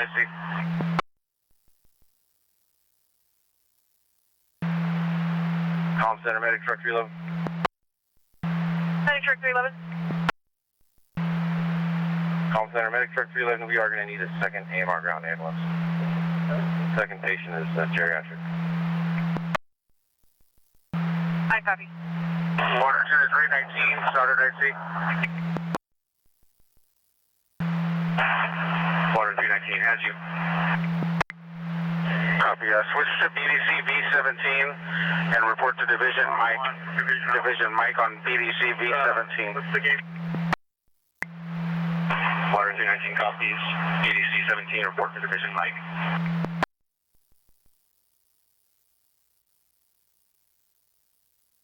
IC. Calm Center, medic truck 311. Medic truck 311. Calm Center, medic truck 311. We are going to need a second AMR ground ambulance. Second patient is geriatric. I copy. Water Center 319, started IC. Water 319 has you. Copy. Switch to BDC B17 and report to Division Mike. Division Mike on BDC B17. What's the game? Water 319 copies. BDC 17, report to Division Mike.